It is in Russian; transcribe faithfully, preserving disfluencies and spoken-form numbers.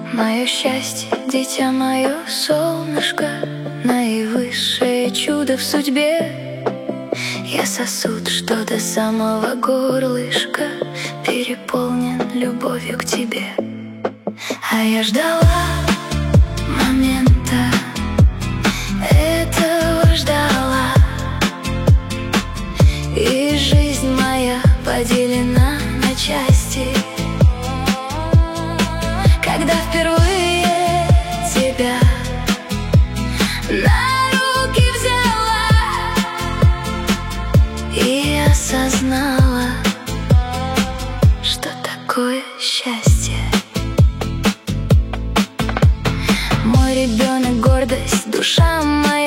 Мое счастье, дитя мое, солнышко, наивысшее чудо в судьбе. Я сосуд, что до самого горлышка переполнен любовью к тебе. А я ждала момента, этого ждала, и жизнь моя поделена на части. Когда впервые тебя на руки взяла и осознала, что такое счастье. Мой ребенок, гордость, душа моя.